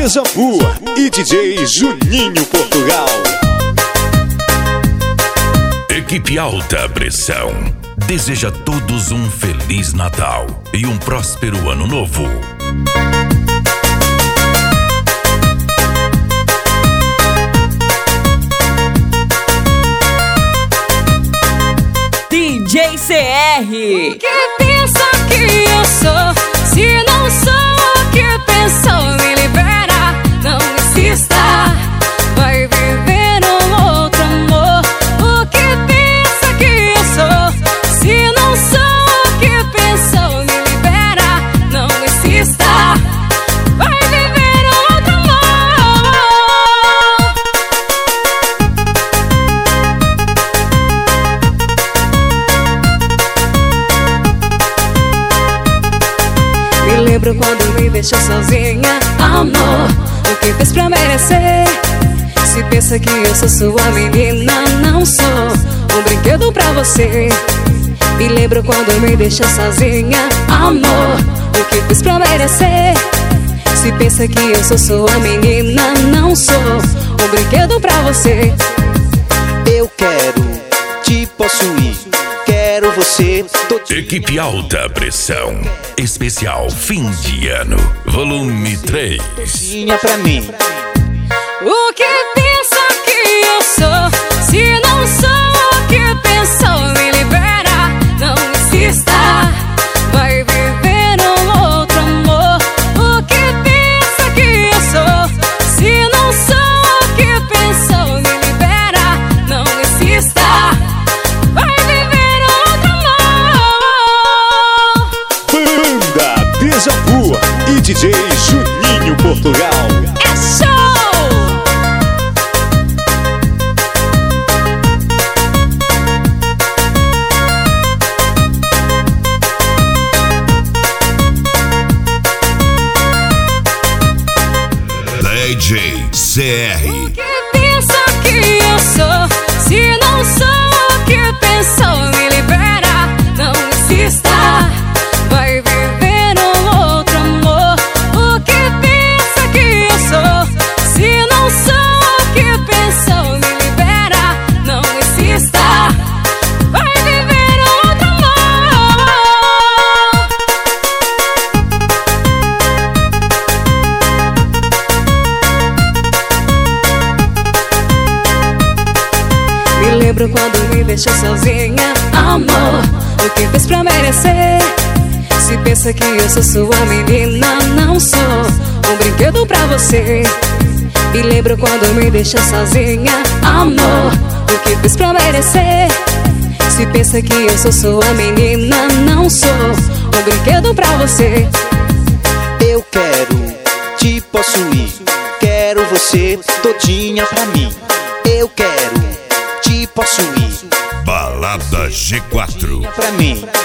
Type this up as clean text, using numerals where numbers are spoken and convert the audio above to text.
Deja Vu e DJ Juninho Portugal. Equipe Alta Pressão deseja a todos um Feliz Natal e um próspero Ano Novo. DJ CR. O que pensa que eu sou? Se não sou o que pensou, me libera, não insista. Vai viver um outro amor. O que pensa que eu sou? Se não sou o que pensou, me libera, não insista. Vai viver outro amor. Me lembro quando me deixou sozinha, amor. O que fez pra merecer? Se pensa que eu sou sua menina, não sou um brinquedo pra você. Me lembro quando me deixou sozinha, amor. O que fez pra merecer? Se pensa que eu sou sua menina, não sou um brinquedo pra você. Eu quero te possuir, quero você todinha. Equipe Alta Pressão especial fim de ano, volume 3. Todinha pra mim. O que pensa que eu sou? Se não sou o que pensou, me libera, não insista. Vai viver um outro amor. O que pensa que eu sou? Se não sou o que pensou, me libera, não insista. Vai viver outro amor. Banda Deja Vu e DJ Juninho Portugal. É show! DJ CR. O que pensa que eu sou? Se não sou o que pensou, me libera, não insista. Vai viver um outro amor. O que pensa que eu sou? Se não sou o que pensou, me libera, não insista. Vai viver outro amor. Me lembro quando me deixou sozinha, amor. O que fez pra merecer? Se pensa que eu sou sua menina, não sou um brinquedo pra você. Me lembro quando me deixou sozinha, amor. O que fez pra merecer? Se pensa que eu sou sua menina, não sou um brinquedo pra você. Eu quero te possuir, quero você todinha pra mim. Eu quero te possuir Balada G4. pra mim.